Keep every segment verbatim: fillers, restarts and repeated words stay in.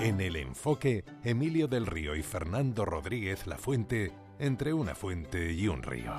En El Enfoque, Emilio del Río y Fernando Rodríguez Lafuente, entre una fuente y un río.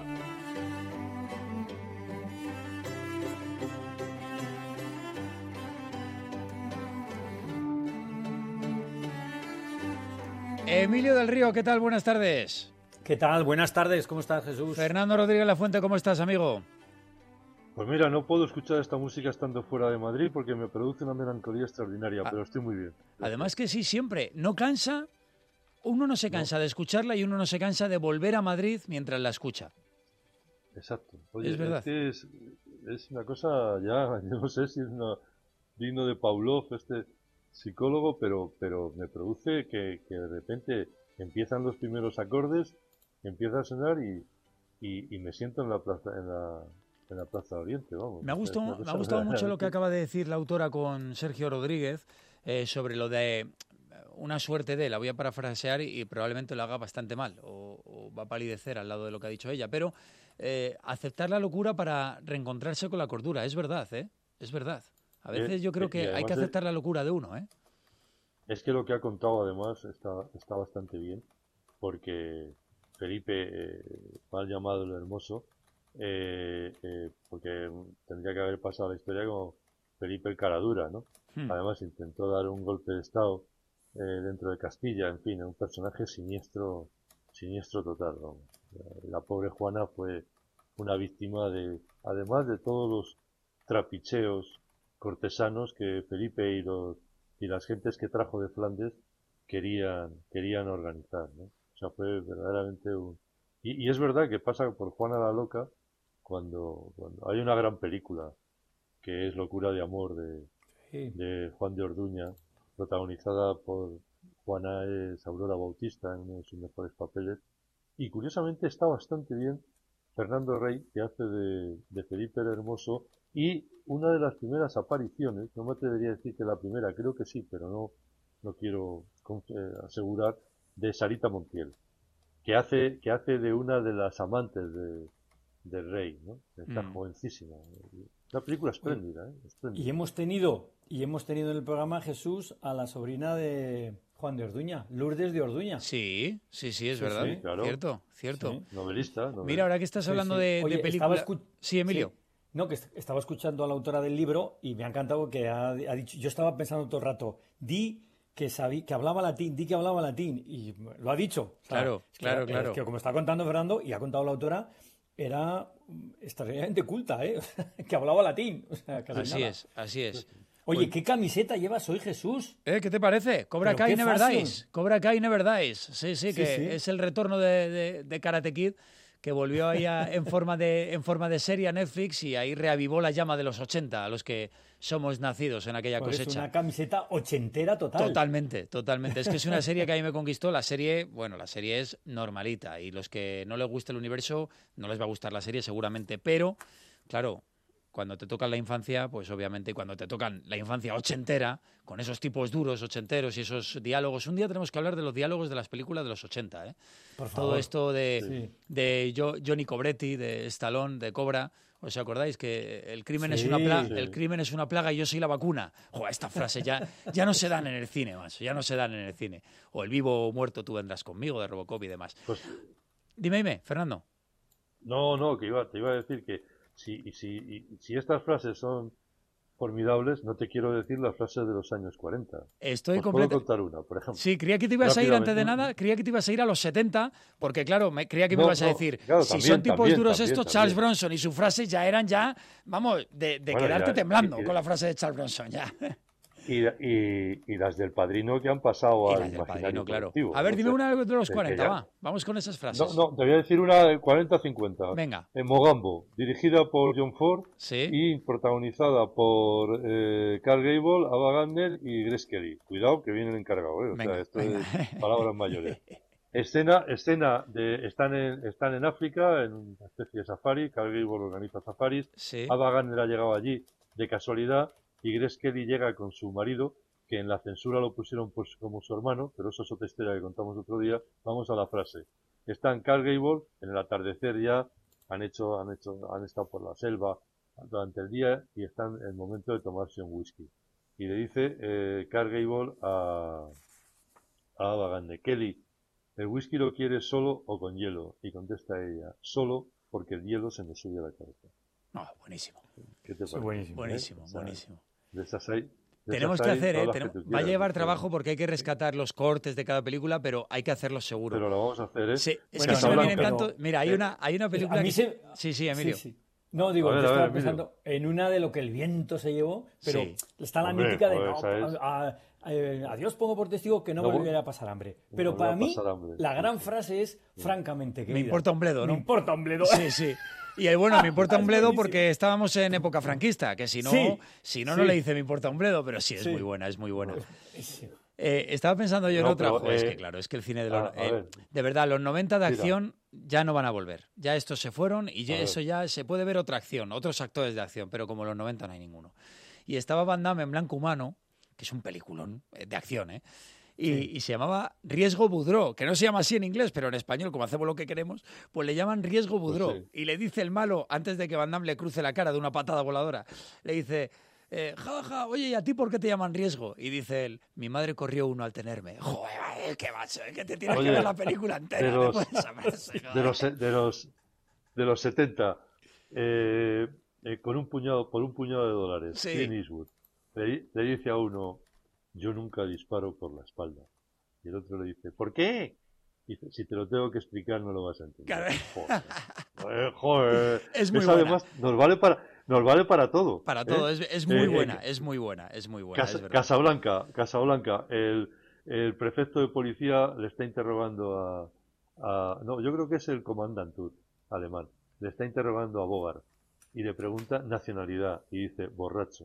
Emilio del Río, ¿qué tal? Buenas tardes. ¿Qué tal? Buenas tardes, ¿cómo estás, Jesús? Fernando Rodríguez Lafuente, ¿cómo estás, amigo? Pues mira, no puedo escuchar esta música estando fuera de Madrid porque me produce una melancolía extraordinaria, ah, pero estoy muy bien. Además que sí, siempre, no cansa, uno no se cansa no. de escucharla y uno no se cansa de volver a Madrid mientras la escucha. Exacto. Oye, es verdad. Es, que es, es una cosa ya, yo no sé si es una, digno de Pavlov, este psicólogo, pero, pero me produce que, que de repente empiezan los primeros acordes, empieza a sonar y, y, y me siento en la plaza, en la, en la Plaza Oriente, vamos. Me ha gustado, me ha gustado mucho lo que acaba de decir la autora con Sergio Rodríguez eh, sobre lo de una suerte de, la voy a parafrasear y, y probablemente lo haga bastante mal o, o va a palidecer al lado de lo que ha dicho ella, pero eh, aceptar la locura para reencontrarse con la cordura, es verdad, ¿eh? Es verdad. A veces yo creo que hay que aceptar la locura de uno, ¿eh? Es que lo que ha contado además está, está bastante bien, porque Felipe, eh, mal llamado el Hermoso, eh, eh, porque tendría que haber pasado la historia como Felipe el Caradura, ¿no? Hmm. Además intentó dar un golpe de estado eh, dentro de Castilla, en fin, un personaje siniestro, siniestro total, ¿no? La, la pobre Juana fue una víctima de, además de todos los trapicheos cortesanos que Felipe y los y las gentes que trajo de Flandes querían querían organizar, ¿no? O sea, fue verdaderamente un... Y, y es verdad que pasa por Juana la Loca cuando, cuando hay una gran película que es Locura de Amor de, sí. de Juan de Orduña, protagonizada por Juana es Aurora Bautista en uno de sus mejores papeles, y curiosamente está bastante bien Fernando Rey, que hace de, de Felipe el Hermoso, y una de las primeras apariciones, no me atrevería a decir que la primera, creo que sí, pero no, no quiero eh, asegurar, de Sarita Montiel, que hace, que hace de una de las amantes de, del rey, ¿no? Está mm. jovencísima. Una película espléndida, ¿eh? Espléndida. Y hemos tenido, y hemos tenido en el programa, Jesús, a la sobrina de Juan de Orduña, Lourdes de Orduña. Sí, sí, sí, es sí, verdad. Sí, claro. Cierto, cierto. Sí. Novelista, novelista. Mira, ahora que estás hablando sí, sí. de, Oye, de película... Escu... Sí, Emilio. Sí. No, que estaba escuchando a la autora del libro y me ha encantado que ha, ha dicho... Yo estaba pensando todo el rato, di que sabí, que hablaba latín, di que hablaba latín, y lo ha dicho. O sea, claro, es claro, que, claro. Es que como está contando Fernando, y ha contado la autora, era extraordinariamente culta, ¿eh? Que hablaba latín. O sea, casi así nada. es, así es. Oye, bueno, ¿qué camiseta llevas hoy, Jesús? ¿Eh? ¿Qué te parece? Cobra Kai Never Dies. Cobra Kai Never Dies. Sí, sí, que sí, sí. Es el retorno de, de, de Karate Kid, que volvió ahí a, en, forma de, en forma de serie a Netflix y ahí reavivó la llama de los ochenta, a los que somos nacidos en aquella pues cosecha. Es una camiseta ochentera total. Totalmente, totalmente. Es que es una serie que a mí me conquistó. La serie, bueno, la serie es normalita y los que no les gusta el universo no les va a gustar la serie seguramente, pero, claro, cuando te tocan la infancia, pues obviamente cuando te tocan la infancia ochentera, con esos tipos duros ochenteros y esos diálogos, un día tenemos que hablar de los diálogos de las películas de los ochenta, ¿eh? Por favor. Todo esto de, sí. de Johnny Cobretti, de Stallone, de Cobra, ¿os acordáis? Que el crimen, sí, es una plaga, sí. el crimen es una plaga y yo soy la vacuna. Joder, esta frase ya, ya no se dan en el cine, más, ya no se dan en el cine. O el vivo o muerto tú vendrás conmigo, de Robocop y demás. Pues, dime, dime, Fernando. No, no, que iba, te iba a decir que Si, si, si estas frases son formidables, no te quiero decir las frases de los años cuarenta. Estoy Os completo. puedo contar una, por ejemplo. Sí, creía que te ibas a ir antes de nada, creía que te ibas a ir a los setenta, porque claro, me, creía que me no, ibas no, a decir, claro, si también, son tipos también, duros también, estos, también. Charles Bronson y sus frases ya eran ya, vamos, de, de bueno, quedarte ya, temblando y, y, con la frase de Charles Bronson, ya. Y, y, y las del Padrino que han pasado y al las del imaginario Padrino, claro. colectivo. A ver, ¿no? dime una de los de cuarenta, ya... va, vamos con esas frases. No, no, te voy a decir una de cuarenta cincuenta. Venga. En Mogambo, dirigida por John Ford ¿Sí? y protagonizada por eh, Carl Gable, Ava Gardner y Grace Kelly. Cuidado que vienen encargados, ¿eh? O venga, sea, esto venga. es palabras mayores. Escena, escena de, están en, están en África, en una especie de safari, Carl Gable organiza safaris, sí. Ava Gardner ha llegado allí de casualidad y Grace Kelly llega con su marido, que en la censura lo pusieron por, como su hermano, pero eso es otra historia que contamos otro día. Vamos a la frase. Están Carl Gable, en el atardecer ya, han hecho, han hecho, han estado por la selva durante el día y están en el momento de tomarse un whisky. Y le dice eh, Carl Gable a, a Ava Gardner: Kelly, ¿el whisky lo quieres solo o con hielo? Y contesta ella: solo, porque el hielo se me sube a la cabeza. No, buenísimo. ¿Qué te Sí, parece? buenísimo. Buenísimo, O sea, buenísimo. De esas hay, de Tenemos esas que hay hacer, todas ¿eh? las Tenemos- que tú Va a quieras, llevar pero- trabajo porque hay que rescatar los cortes de cada película, pero hay que hacerlo seguro. Pero lo vamos a hacer, ¿eh? Sí, es Bueno, que se me no, vienen pero- tanto. Mira, hay eh, una, hay una película. A mí que- se... Sí, sí, Emilio. Sí, sí. No, digo, A ver, yo a estaba ver, Emilio. pensando en una de lo que el viento se llevó, pero Sí. está la Hombre, mítica de joder, no, esa es- a, a- eh, a Dios pongo por testigo que no, No vol- volverá a pasar hambre. no Pero volverá para a mí, pasar hambre. la Sí, gran sí. frase es, francamente, querida. Me importa un bledo, ¿no? Me importa un bledo. Sí, sí. Y el bueno, me importa un Es bledo buenísimo. porque estábamos en época franquista, que si no, Sí, si no, sí. no le dice me importa un bledo, pero sí, es Sí. muy buena, es muy buena. Sí. Eh, estaba pensando yo en No, otra, pero, jo, es eh, que claro, es que el cine de los... a- a eh, ver. de verdad, los noventa de Mira. acción ya no van a volver. Ya estos se fueron y ya A ver. eso ya se puede ver otra acción, otros actores de acción, pero como los noventa no hay ninguno. Y estaba Van Damme en Blanco Humano, que es un peliculón eh, de acción, ¿eh? Y, Sí. y se llamaba Riesgo Boudreau, que no se llama así en inglés, pero en español, como hacemos lo que queremos, pues le llaman Riesgo Boudreau. sí. Y le dice el malo, antes de que Van Damme le cruce la cara de una patada voladora, le dice... Eh, ja, ja, oye, ¿y a ti por qué te llaman Riesgo? Y dice él, mi madre corrió uno al tenerme. Joder, es que macho, es que te tienes Oye, que ver la película entera. de los- después de esa frase, de joder. los de los de los setenta, eh, eh, con un puñado por un puñado de dólares, Sí. Clint Eastwood le, le dice a uno: yo nunca disparo por la espalda, y el otro le dice: ¿por qué? Dice: si te lo tengo que explicar no lo vas a entender. Claro. Joder, Joder, joder. Es muy Eso buena. además nos vale para nos vale para todo. Para ¿eh? todo, es, es muy Eh, eh, buena, es muy buena, es muy buena. Casa- es verdad. Casablanca, Casablanca, el, el prefecto de policía le está interrogando a, a- no, yo creo que es el comandantur alemán, le está interrogando a Bogart y le pregunta nacionalidad y dice: borracho.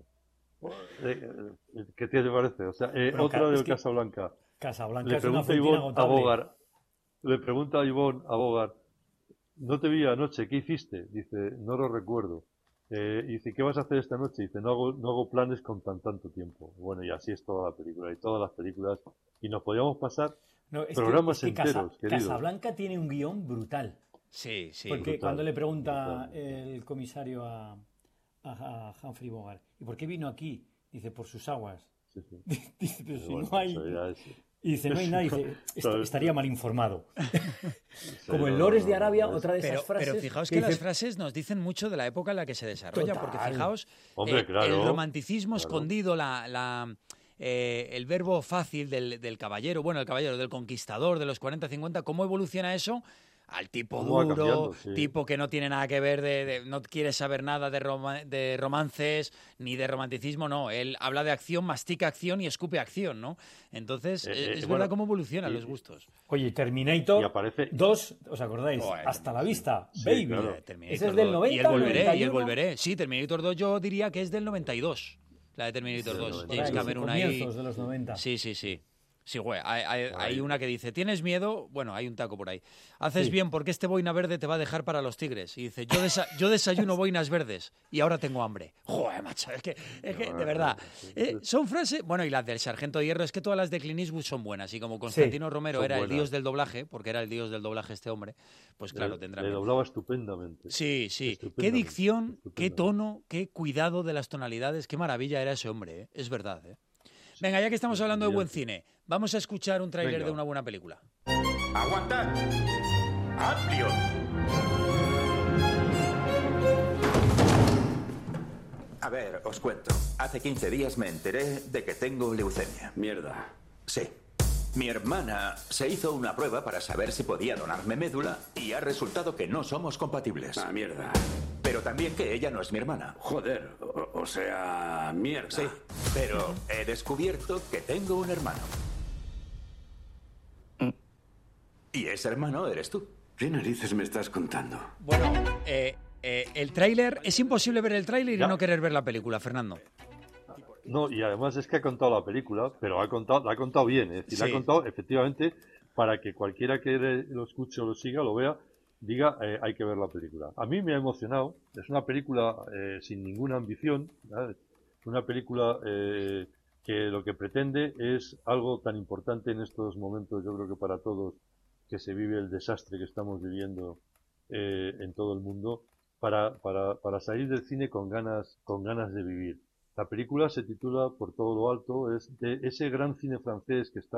Eh, eh, ¿Qué te parece? O sea, eh, Pero otra ca- de es que Casablanca, Casablanca le es una pregunta fuente Ivonne a inagotable. Bogart, le pregunta a Ivonne a Bogart: no te vi anoche, ¿qué hiciste? Dice: no lo recuerdo. Eh, y dice: ¿qué vas a hacer esta noche? Dice: no hago, no hago planes con tan tanto tiempo. Bueno, y así es toda la película, y todas las películas. Y nos podíamos pasar No, es que- programas es que Casa- enteros, querido. Casablanca tiene un guión brutal. Sí, sí. Porque Brutal, cuando le pregunta brutal. el comisario a, a- a Humphrey Bogart, ¿y por qué vino aquí? Dice, por sus aguas. Sí, sí. Dice, pero si Bueno, no hay... eso ya es- Y dice, no hay nada. Dice, "Est- Claro. estaría mal informado. eso Como ya en no- Lores de no- Arabia, no es- otra de esas Pero, frases... pero fijaos que, que las dice, frases nos dicen mucho de la época en la que se desarrolla, porque Total. fijaos, Hombre, eh, claro, el romanticismo claro. escondido, la, la, eh, el verbo fácil del, del caballero, bueno, el caballero, del conquistador de los cuarenta cincuenta, ¿cómo evoluciona eso? Al tipo ¿Cómo va duro, cambiando? Sí. tipo que no tiene nada que ver, de, de- no quiere saber nada de, roma- de romances ni de romanticismo, no. Él habla de acción, mastica acción y escupe acción, ¿no? Entonces, Eh, eh, eh, es bueno, verdad cómo evolucionan y- los gustos. Oye, Terminator Y aparece- dos, ¿os acordáis? Joder, Hasta la vista, Sí, baby. claro. Eh, Terminator Ese es del dos. noventa, Y el volveré, y el noventa y uno. volveré. Sí, Terminator dos yo diría que es del noventa y dos. La de Terminator Sí, dos. del James Por ahí, Cameron ahí. comienzos de los noventa. Sí, sí, sí. Sí, güey, hay, hay- Por hay ahí. una que dice, ¿tienes miedo? Bueno, hay un taco por ahí. Haces Sí. bien porque este boina verde te va a dejar para los tigres. Y dice, yo, desa- yo desayuno boinas verdes y ahora tengo hambre. Joder, macho, es que, es que de verdad. eh, son frases, bueno, y las del Sargento de Hierro, es que todas las de Clint Eastwood son buenas. Y como Constantino Romero son era el buenas. dios del doblaje, porque era el dios del doblaje este hombre, pues claro, le, tendrá le miedo. doblaba estupendamente. Sí, sí. Qué Estupendamente, dicción, qué estupendamente. tono, qué cuidado de las tonalidades, qué maravilla era ese hombre, ¿eh? Es verdad, ¿eh? Venga, ya que estamos hablando de buen cine, vamos a escuchar un tráiler Venga. de una buena película. ¡Aguantad! ¡Amplio! A ver, os cuento. Hace quince días me enteré de que tengo leucemia. Mierda. Sí. Mi hermana se hizo una prueba para saber si podía donarme médula y ha resultado que no somos compatibles. Ah, mierda. Pero también que ella no es mi hermana. Joder, o, o sea, mierda. Sí, pero he descubierto que tengo un hermano. Y ese hermano eres tú. ¿Qué narices me estás contando? Bueno, eh, eh, el tráiler, es imposible ver el tráiler y Ya. no querer ver la película, Fernando. No, y además es que ha contado la película, pero ha contado, la ha contado bien, es decir, la Sí. ha contado efectivamente para que cualquiera que le- lo escuche o lo siga, lo vea, diga, eh, hay que ver la película. A mí me ha emocionado, es una película eh, sin ninguna ambición, ¿sabes? Una película eh, que lo que pretende es algo tan importante en estos momentos, yo creo que para todos, que se vive el desastre que estamos viviendo eh, en todo el mundo, para, para, para salir del cine con ganas, con ganas de vivir. La película se titula Por todo lo alto, es de ese gran cine francés que está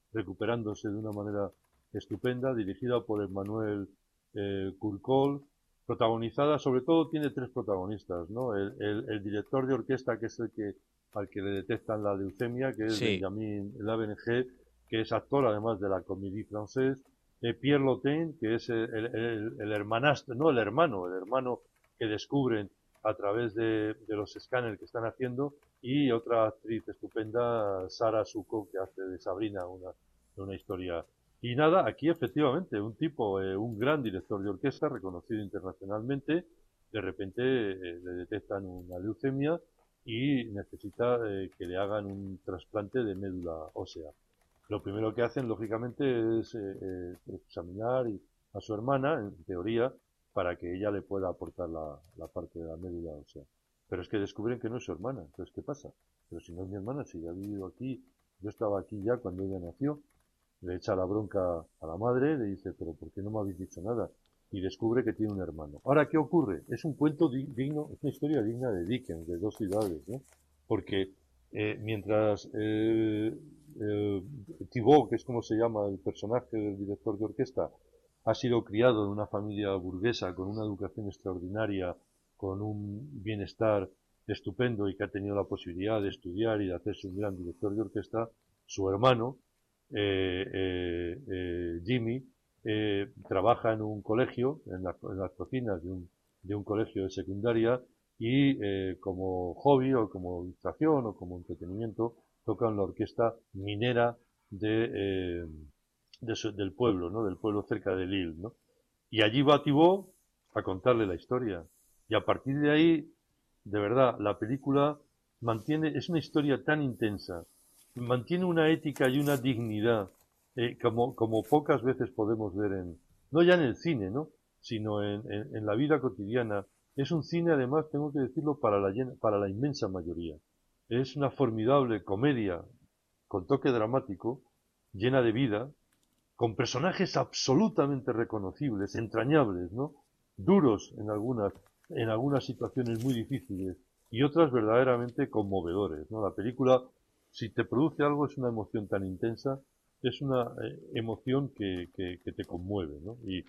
recuperándose de una manera estupenda, dirigida por Emmanuel eh, Curcol, protagonizada, sobre todo tiene tres protagonistas, ¿no? El, el, el director de orquesta, que es el que al que le detectan la leucemia, que es sí. Benjamin Lavergne, que es actor además de la Comédie Française, eh, Pierre Lotin, que es el, el, el hermanastro, no el hermano, el hermano que descubren a través de, de los escáneres que están haciendo, y otra actriz estupenda, Sara Suko, que hace de Sabrina una, una historia. Y nada, aquí efectivamente, un tipo, eh, un gran director de orquesta, reconocido internacionalmente, de repente eh, le detectan una leucemia y necesita eh, que le hagan un trasplante de médula ósea. Lo primero que hacen, lógicamente, es eh, eh, examinar a su hermana, en teoría, para que ella le pueda aportar la, la parte de la médula ósea. Pero es que descubren que no es su hermana. Entonces, ¿qué pasa? Pero si no es mi hermana, si ya ha vivido aquí, yo estaba aquí ya cuando ella nació. Le echa la bronca a la madre, le dice, pero ¿por qué no me habéis dicho nada? Y descubre que tiene un hermano. Ahora, ¿qué ocurre? Es un cuento digno, es una historia digna de Dickens, de Dos ciudades, ¿no? Porque eh, mientras eh, eh, Thibaut, que es como se llama el personaje del director de orquesta, ha sido criado en una familia burguesa con una educación extraordinaria, con un bienestar estupendo y que ha tenido la posibilidad de estudiar y de hacerse un gran director de orquesta, su hermano, eh, eh, eh, Jimmy, eh, trabaja en un colegio, en, la, en las cocinas de un, de un colegio de secundaria, y eh, como hobby o como distracción o como entretenimiento toca en la orquesta minera de, eh, de su, del pueblo, ¿no? Del pueblo cerca de Lille, ¿no? Y allí va Thibaut a contarle la historia. Y a partir de ahí, de verdad, la película mantiene, es una historia tan intensa, mantiene una ética y una dignidad eh, como, como pocas veces podemos ver en, no ya en el cine, ¿no? Sino en, en, en la vida cotidiana. Es un cine, además, tengo que decirlo, para la, para la inmensa mayoría. Es una formidable comedia con toque dramático, llena de vida, con personajes absolutamente reconocibles, entrañables, ¿no? Duros en algunas, en algunas situaciones muy difíciles y otras verdaderamente conmovedores, ¿no? La película, si te produce algo, es una emoción tan intensa, es una eh, emoción que, que, que te conmueve, ¿no? Y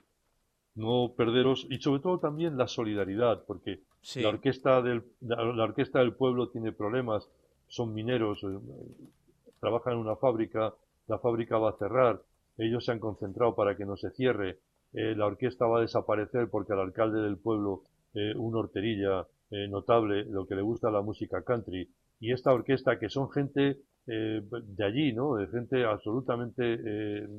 no perderos, y sobre todo también la solidaridad, porque sí. la orquesta del la, la orquesta del pueblo tiene problemas, son mineros, eh, trabajan en una fábrica, la fábrica va a cerrar, ellos se han concentrado para que no se cierre, eh, la orquesta va a desaparecer porque al alcalde del pueblo, eh, un horterilla eh, notable, lo que le gusta la música country, y esta orquesta que son gente eh, de allí, ¿no? De gente absolutamente eh,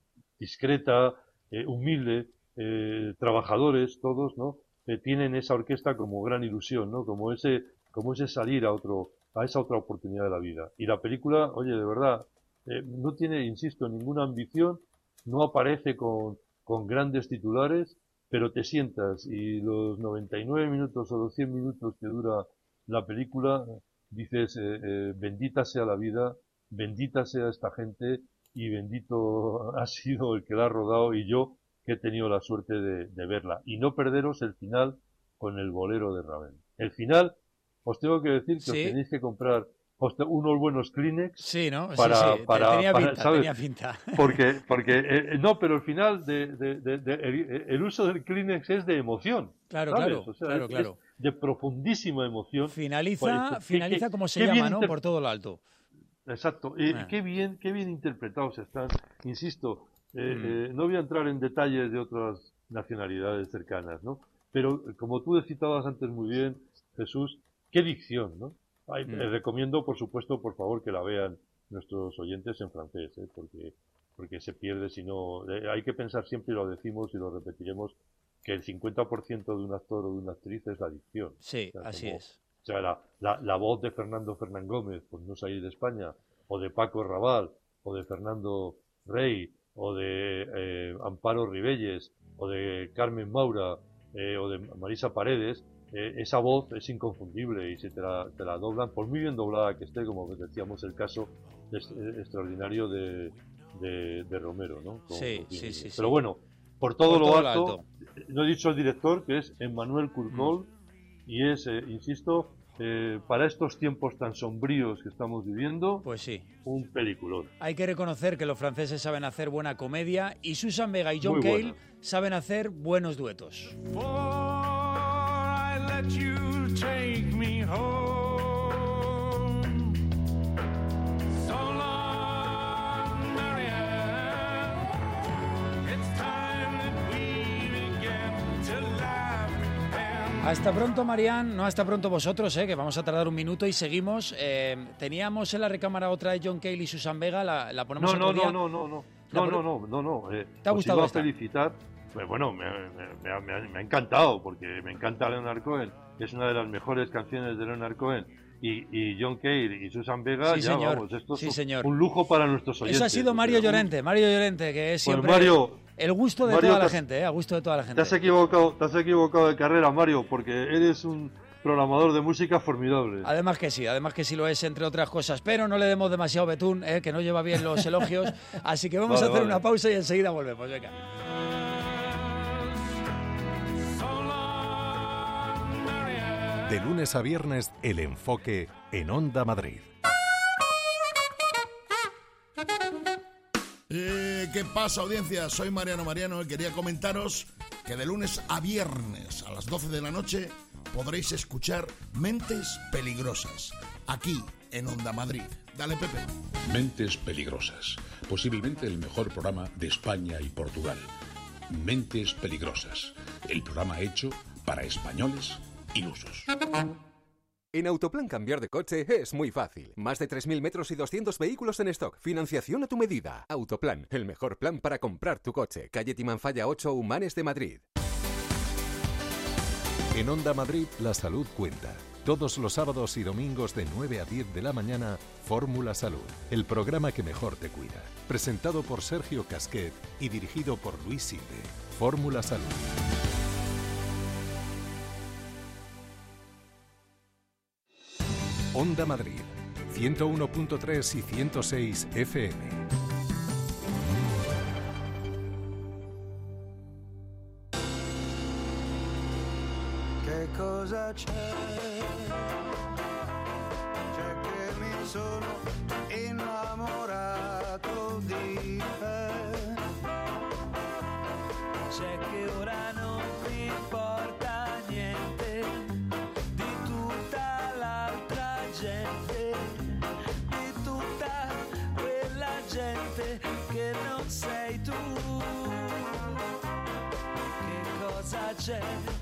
discreta, eh, humilde, eh, trabajadores todos, ¿no? Eh, tienen esa orquesta como gran ilusión, ¿no? Como ese, como ese salir a otro, a esa otra oportunidad de la vida. Y la película, oye, de verdad, eh, no tiene, insisto, ninguna ambición, no aparece con, con grandes titulares, pero te sientas y los noventa y nueve minutos o los cien minutos que dura la película, dices, eh, eh, bendita sea la vida, bendita sea esta gente y bendito ha sido el que la ha rodado y yo que he tenido la suerte de, de verla. Y no perderos el final con el bolero de Ravel. El final, os tengo que decir que sí. os tenéis que comprar unos buenos Kleenex. Sí, ¿no? Para, sí, sí. para, tenía, para, pinta, ¿sabes? tenía pinta. Porque, porque eh, no, pero el final de, de, de, de el, el uso del Kleenex es de emoción. Claro, ¿sabes? claro, O sea, claro, es, claro. Es de profundísima emoción. Finaliza, pues, finaliza que, como se que llama, ¿no? Inter... Por todo lo alto. Exacto. Eh, ah. Qué bien, qué bien interpretados están. Insisto, eh, mm. eh, no voy a entrar en detalles de otras nacionalidades cercanas, ¿no? Pero como tú citabas antes muy bien, Jesús, qué dicción, ¿no? Ay, mm. eh, recomiendo, por supuesto, por favor, que la vean nuestros oyentes en francés, ¿eh? porque porque se pierde si no. Eh, hay que pensar siempre, y lo decimos y lo repetiremos, que el cincuenta por ciento de un actor o de una actriz es la dicción. Sí, o sea, así como, es. O sea, la, la, la voz de Fernando Fernán Gómez, pues no salir de España, o de Paco Raval, o de Fernando Rey, o de eh, Amparo Ribelles, o de Carmen Maura, eh, o de Marisa Paredes, eh, esa voz es inconfundible y se te la, te la doblan, por muy bien doblada que esté, como decíamos el caso es, eh, extraordinario de, de, de Romero, ¿no? Como, sí, sí, sí, Pero sí. bueno, por todo, por lo, todo alto, lo alto, no he dicho el director, que es Emmanuel Curcol, mm. y es, eh, insisto, eh, para estos tiempos tan sombríos que estamos viviendo, pues sí, un peliculón. Hay que reconocer que los franceses saben hacer buena comedia y Susan Vega y John Cale saben hacer buenos duetos. Hasta pronto, Marianne, no hasta pronto vosotros, eh, que vamos a tardar un minuto y seguimos. Eh, teníamos en la recámara otra de John Cale y Susan Vega, la, la ponemos no, no, otro día. no, no, no, no, no, no, no, no, no. Eh, ¿Te ha gustado os iba a felicitar. Pues bueno, me, me, me, me, ha, me ha encantado, porque me encanta Leonard Cohen, es una de las mejores canciones de Leonard Cohen. Y, y John Cale y Susan Vega, sí, ya señor. vamos, esto sí, es señor. un lujo para nuestros oyentes. Eso ha sido Mario Llorente, Mario Llorente, que es siempre pues Mario, el gusto de Mario, toda la has, gente, eh, a gusto de toda la gente. Te has equivocado, te has equivocado de carrera, Mario, porque eres un programador de música formidable. Además que sí, además que sí lo es, entre otras cosas, pero no le demos demasiado betún, eh, que no lleva bien los elogios, así que vamos vale, a hacer vale. una pausa y enseguida volvemos, venga. De lunes a viernes, El Enfoque en Onda Madrid. Eh, ¿Qué pasa, audiencia? Soy Mariano Mariano y quería comentaros que de lunes a viernes a las doce de la noche podréis escuchar Mentes Peligrosas, aquí en Onda Madrid. Dale, Pepe. Mentes Peligrosas, posiblemente el mejor programa de España y Portugal. Mentes Peligrosas, el programa hecho para españoles ilusos. En Autoplan cambiar de coche es muy fácil. Más de tres mil metros y doscientos vehículos en stock. Financiación a tu medida. Autoplan, el mejor plan para comprar tu coche. Calle Timanfaya ocho, Humanes de Madrid. En Onda Madrid, la salud cuenta. Todos los sábados y domingos de nueve a diez de la mañana, Fórmula Salud, el programa que mejor te cuida. Presentado por Sergio Casquet y dirigido por Luis Silve. Fórmula Salud. Onda Madrid, ciento uno punto tres y ciento seis F M. Che cosa c'è? C'è che mi sono innamorato di te. C'è che ora non mi importa niente di tutta l'altra gente, di tutta quella gente che non sei tu. Che cosa c'è?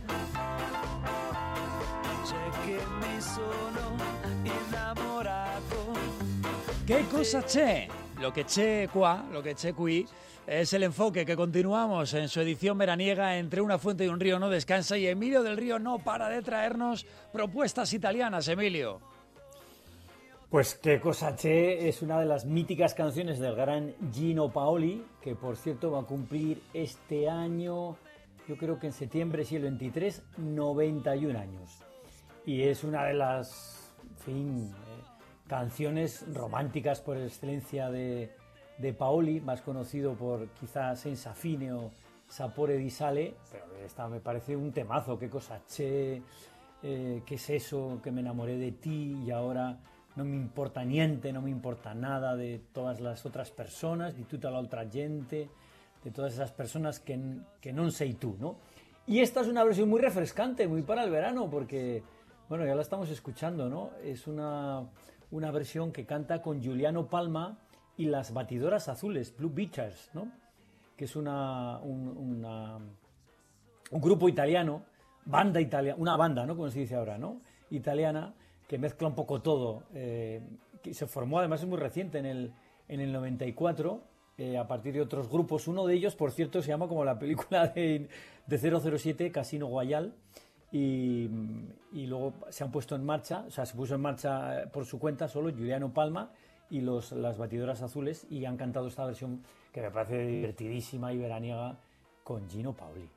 C'è che mi sono innamorato. ¿Qué cosa c'è? Lo que c'è qua, lo que c'è qui, es el enfoque que continuamos en su edición veraniega. Entre una fuente y un río no descansa, y Emilio del Río no para de traernos propuestas italianas. Emilio. Pues Che cosa c'è es una de las míticas canciones del gran Gino Paoli, que por cierto va a cumplir este año, yo creo que en septiembre, sí, el veintitrés, noventa y un años. Y es una de las, en fin, eh, canciones románticas por excelencia de, de Paoli, más conocido por quizás Senza fine o Sapore di sale, pero esta me parece un temazo. Che cosa c'è, eh, qué es eso, que me enamoré de ti y ahora no me importa niente, no me importa nada de todas las otras personas, di tutta l'altra gente, de todas esas personas que, que non sei tú, ¿no? Y esta es una versión muy refrescante, muy para el verano, porque, bueno, ya la estamos escuchando, ¿no? Es una, una versión que canta con Giuliano Palma y las Batidoras Azules, Blue Beachers, ¿no? Que es una, un, una, un grupo italiano, banda italiana, una banda, ¿no? Como se dice ahora, ¿no? Italiana, que mezcla un poco todo. Eh, que se formó, además es muy reciente, en el, en el noventa y cuatro, eh, a partir de otros grupos. Uno de ellos, por cierto, se llama como la película de, de cero cero siete, Casino Royale. Y, y luego se han puesto en marcha, o sea, se puso en marcha por su cuenta solo Giuliano Palma y los, las Batidoras Azules, y han cantado esta versión que me parece divertidísima y veraniega con Gino Paoli.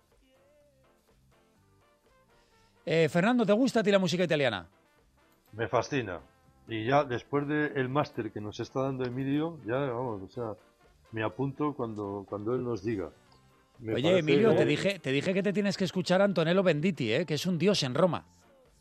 Eh, Fernando, ¿te gusta a ti la música italiana? Me fascina. Y ya después del máster que nos está dando Emilio, ya vamos, o sea, me apunto cuando, cuando él nos diga. Me Oye, parece... Emilio, te dije, te dije que te tienes que escuchar a Antonello Venditti, ¿eh? Que es un dios en Roma.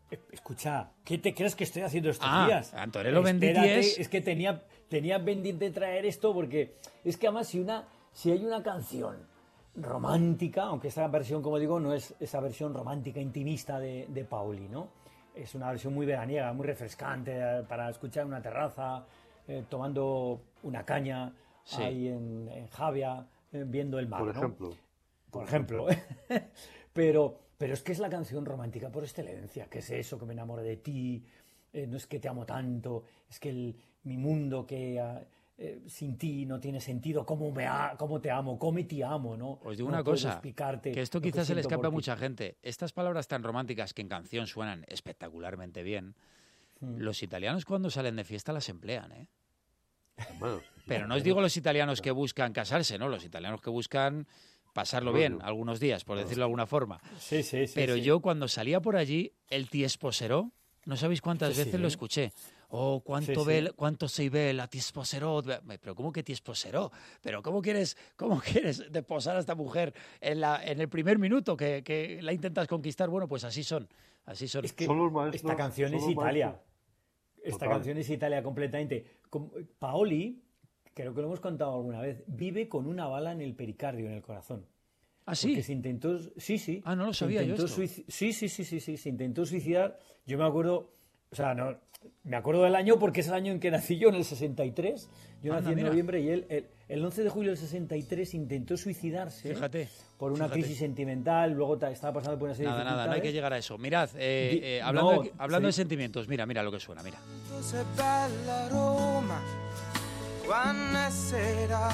Escucha, ¿qué te crees que estoy haciendo estos ah, días? Antonello Venditti Espérate, es... es que tenía, tenía pendiente traer esto porque es que además si, una, si hay una canción romántica, aunque esta versión, como digo, no es esa versión romántica intimista de, de Paoli, ¿no? Es una versión muy veraniega, muy refrescante para escuchar en una terraza, eh, tomando una caña sí. ahí en, en Javia, eh, viendo el mar, Por ¿no? ejemplo. Por ejemplo. pero, pero es que es la canción romántica por excelencia, que es eso, que me enamoré de ti, eh, no es que te amo tanto, es que el, mi mundo que... Uh, Eh, sin ti no tiene sentido, cómo, me ha, cómo te amo, cómo te amo, ¿no? Os digo no una cosa, que esto quizás que se le escapa a ti. mucha gente. Estas palabras tan románticas que en canción suenan espectacularmente bien, hmm. los italianos cuando salen de fiesta las emplean, ¿eh? Bueno, pero no os digo los italianos que buscan casarse, ¿no? Los italianos que buscan pasarlo bien algunos días, por decirlo de alguna forma. Sí, sí, sí. Pero sí. yo cuando salía por allí, el ti sposerò, no sabéis cuántas sí, veces sí. lo escuché. Oh, cuánto, sí, sí. cuánto sei bella, ti sposerò. Pero ¿cómo que ti sposerò? Pero ¿cómo quieres, cómo quieres desposar a esta mujer en, la, en el primer minuto que, que la intentas conquistar? Bueno, pues así son, así son. Es que son los maestros, esta canción es Italia. Esta Total. canción es Italia completamente. Paoli, creo que lo hemos contado alguna vez, vive con una bala en el pericardio, en el corazón. ¿Ah, sí? Porque se intentó... Sí, sí. Ah, no lo sabía yo esto. Suic... Sí, sí, sí, sí, sí. Se intentó suicidar. Yo me acuerdo... O sea, no... Me acuerdo del año porque es el año en que nací yo, en el sesenta y tres. Yo Anda, nací en mira. noviembre y él, el, el once de julio del sesenta y tres intentó suicidarse. Fíjate. Por una fíjate. crisis sentimental, luego estaba pasando por una serie nada, de dificultades. Nada, no hay que llegar a eso. Mirad, eh, eh, hablando, no, aquí, hablando sí. de sentimientos, mira, mira lo que suena, mira. Se bella Roma, quando è sera,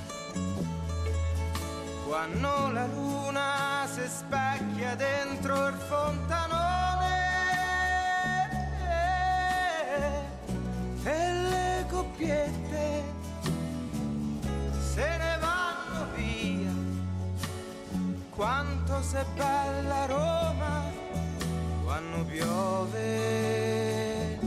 quando la luna si specchia dentro il fontanone e le coppiette se ne vanno via. Quanto sei bella Roma quando piove.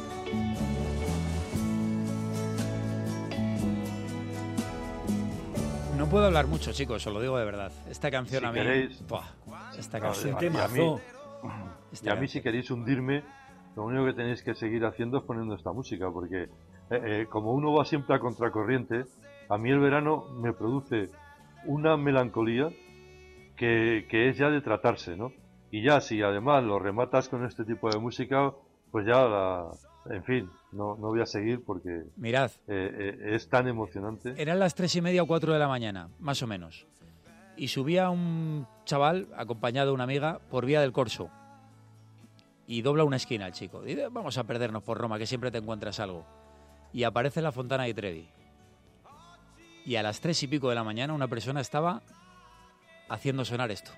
No puedo hablar mucho, chicos, os lo digo de verdad. Esta canción si a mí... Queréis, ¡buah! Esta no, canción... y a mí, y a mí si queréis hundirme, lo único que tenéis que seguir haciendo es poniendo esta música, porque eh, eh, como uno va siempre a contracorriente, a mí el verano me produce una melancolía que, que es ya de tratarse, ¿no? Y ya si además lo rematas con este tipo de música, pues ya, la, en fin, no, no voy a seguir porque Mirad, eh, eh, es tan emocionante. Eran las tres y media o cuatro de la mañana, más o menos, y subía un chaval acompañado de una amiga por Vía del Corso y dobla una esquina el chico. Dice, vamos a perdernos por Roma, que siempre te encuentras algo. Y aparece la Fontana di Trevi. Y a las tres y pico de la mañana una persona estaba haciendo sonar esto.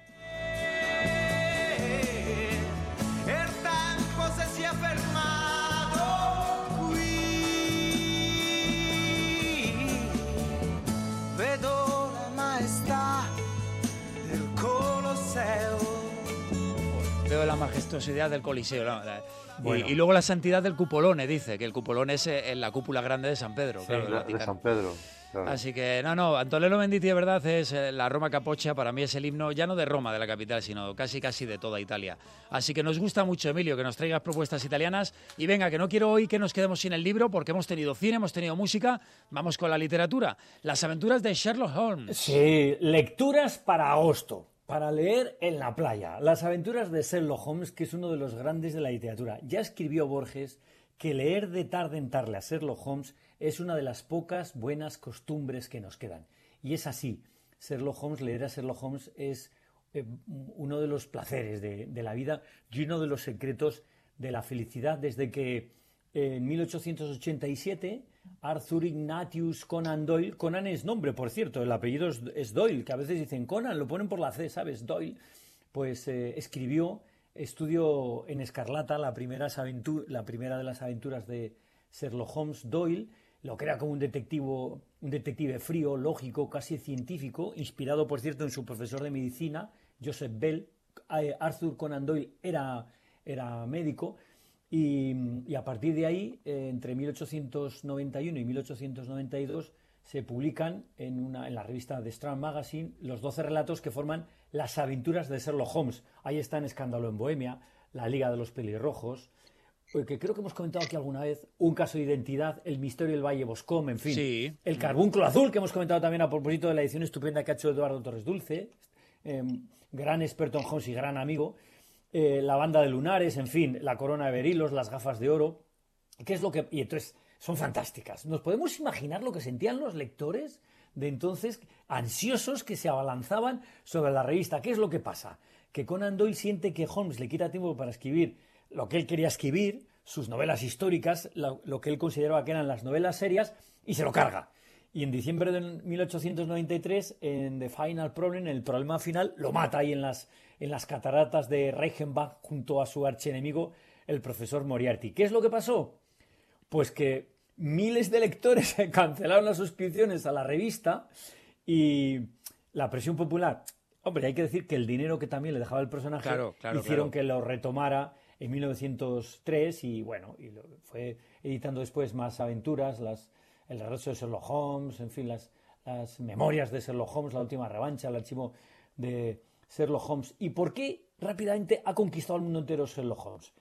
Veo la majestuosidad del Coliseo, ¿no? Bueno. y, y luego la santidad del cupolone, dice, que el cupolone es en la cúpula grande de San Pedro. Sí, claro, de, de San Pedro. Claro. Así que, no, no, Antonello Venditti, de verdad, es la Roma Capoccia, para mí es el himno, ya no de Roma, de la capital, sino casi, casi de toda Italia. Así que nos gusta mucho, Emilio, que nos traigas propuestas italianas. Y venga, que no quiero hoy que nos quedemos sin el libro, porque hemos tenido cine, hemos tenido música, vamos con la literatura. Las aventuras de Sherlock Holmes. Sí, lecturas para agosto. Para leer en la playa, las aventuras de Sherlock Holmes, que es uno de los grandes de la literatura. Ya escribió Borges que leer de tarde en tarde a Sherlock Holmes es una de las pocas buenas costumbres que nos quedan. Y es así. Sherlock Holmes, leer a Sherlock Holmes es eh, uno de los placeres de, de la vida y uno de los secretos de la felicidad. Desde que eh, en mil ochocientos ochenta y siete Arthur Ignatius Conan Doyle, Conan es nombre, por cierto, el apellido es, es Doyle, que a veces dicen Conan, lo ponen por la C, ¿sabes? Doyle, pues eh, escribió Estudio en Escarlata, la primera, aventura, la primera de las aventuras de Sherlock Holmes. Doyle lo crea como un detectivo, un detective frío, lógico, casi científico, inspirado, por cierto, en su profesor de medicina, Joseph Bell. Arthur Conan Doyle era, era médico. Y, y a partir de ahí, eh, entre mil ochocientos noventa y uno y mil ochocientos noventa y dos, se publican en, una, en la revista The Strand Magazine los doce relatos que forman las aventuras de Sherlock Holmes. Ahí están Escándalo en Bohemia, La Liga de los Pelirrojos, que creo que hemos comentado aquí alguna vez, Un caso de identidad, El misterio del Valle Boscombe, en fin. Sí. El Carbúnculo Azul, que hemos comentado también a propósito de la edición estupenda que ha hecho Eduardo Torres Dulce, eh, gran experto en Holmes y gran amigo. Eh, la Banda de Lunares, en fin, La Corona de Berilos, Las Gafas de Oro. ¿Qué es lo que...? Y entonces, son fantásticas. ¿Nos podemos imaginar lo que sentían los lectores de entonces, ansiosos, que se abalanzaban sobre la revista? ¿Qué es lo que pasa? Que Conan Doyle siente que Holmes le quita tiempo para escribir lo que él quería escribir, sus novelas históricas, lo, lo que él consideraba que eran las novelas serias, y se lo carga. Y en diciembre de mil ochocientos noventa y tres, en The Final Problem, en el problema final, lo mata ahí en las, en las cataratas de Reichenbach junto a su archienemigo, el profesor Moriarty. ¿Qué es lo que pasó? Pues que miles de lectores cancelaron las suscripciones a la revista y la presión popular... Hombre, hay que decir que el dinero que también le dejaba el personaje claro, claro, hicieron claro. que lo retomara en mil novecientos tres y bueno, y lo fue editando después más aventuras, las, el regreso de Sherlock Holmes, en fin, las, las memorias de Sherlock Holmes, la última revancha, el archivo de Sherlock Holmes. ¿Y por qué rápidamente ha conquistado el mundo entero Sherlock Holmes?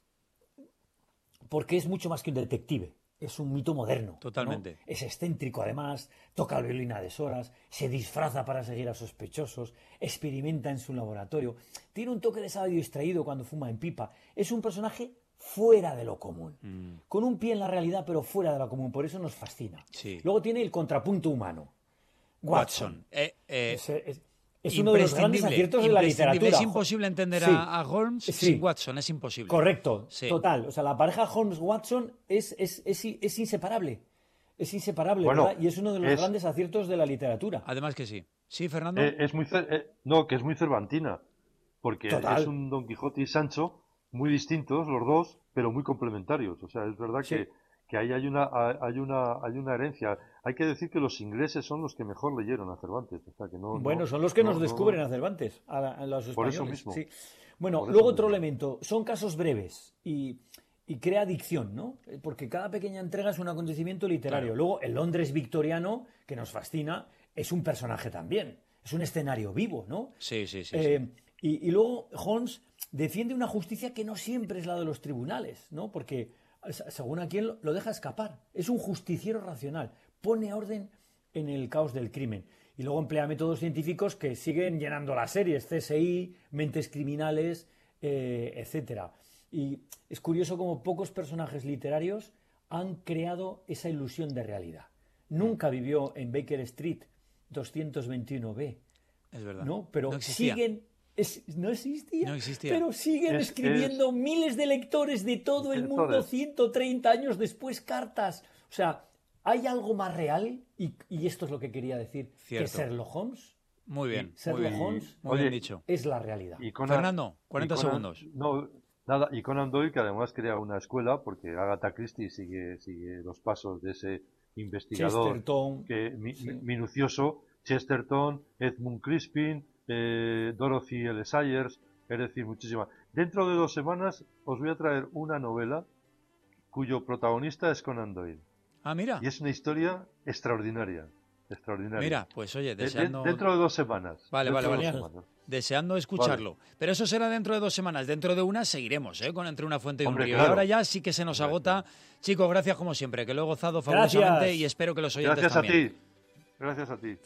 Porque es mucho más que un detective. Es un mito moderno. Totalmente. ¿no? Es excéntrico, además, toca el violín a deshoras, se disfraza para seguir a sospechosos, experimenta en su laboratorio, tiene un toque de sabio distraído cuando fuma en pipa. Es un personaje fuera de lo común, mm. con un pie en la realidad, pero fuera de lo común. Por eso nos fascina. Sí. Luego tiene el contrapunto humano. Watson. Watson. Eh, eh, es, es, es uno de los grandes aciertos de la literatura. Es imposible entender sí. a, a Holmes sí. sin Watson, es imposible. Correcto, sí. total. O sea, la pareja Holmes-Watson es, es, es, es inseparable. Es inseparable, bueno, ¿verdad? Y es uno de los es, grandes aciertos de la literatura. Además que sí. Sí, Fernando. Eh, es muy, eh, no, que es muy cervantina. Porque total. Es un Don Quijote y Sancho muy distintos los dos, pero muy complementarios. O sea, es verdad sí. que, que ahí hay una, hay, una, hay una herencia. Hay que decir que los ingleses son los que mejor leyeron a Cervantes. O sea, que no, bueno, no, son los que no, nos no, descubren no. a Cervantes, a, a los españoles. Por eso mismo. Sí. Bueno, Por luego eso otro mismo. elemento. Son casos breves y, y crea adicción, ¿no? Porque cada pequeña entrega es un acontecimiento literario. Claro. Luego, el Londres victoriano, que nos fascina, es un personaje también. Es un escenario vivo, ¿no? Sí, sí, sí. Eh, sí. Y, y luego Holmes defiende una justicia que no siempre es la de los tribunales, ¿no? Porque según a quien lo deja escapar. Es un justiciero racional. Pone orden en el caos del crimen. Y luego emplea métodos científicos que siguen llenando las series. C S I, Mentes Criminales, eh, etcétera. Y es curioso cómo pocos personajes literarios han creado esa ilusión de realidad. Nunca vivió en Baker Street doscientos veintiuno B. Es verdad. ¿No? Pero no existía. siguen... Es, no existía, no existía, pero siguen es, escribiendo es, miles de lectores de todo el mundo ciento treinta años después cartas. O sea, hay algo más real, y, y esto es lo que quería decir, Cierto. que Sherlock Holmes. Muy bien. Sherlock muy bien. Holmes muy bien dicho. Es la realidad. Y Conan, Fernando, cuarenta y Conan, segundos. No, nada, y Conan Doyle, que además crea una escuela, porque Agatha Christie sigue, sigue los pasos de ese investigador Chesterton, que, mi, sí. minucioso, Chesterton, Edmund Crispin, eh, Dorothy L. Sayers, es decir, muchísimas. Dentro de dos semanas os voy a traer una novela cuyo protagonista es Conan Doyle. Ah, mira. Y es una historia extraordinaria. Extraordinaria. Mira, pues oye, deseando... De, de, dentro de dos semanas. Vale, dentro vale, de vale. dos semanas. Deseando escucharlo. Vale. Pero eso será dentro de dos semanas. Dentro de una seguiremos, ¿eh? Con Entre una fuente y Hombre, un río. claro. Y ahora ya sí que se nos agota. Claro. Chicos, gracias como siempre, que lo he gozado fabulosamente y espero que los oyentes Gracias también. Gracias a ti. Gracias a ti.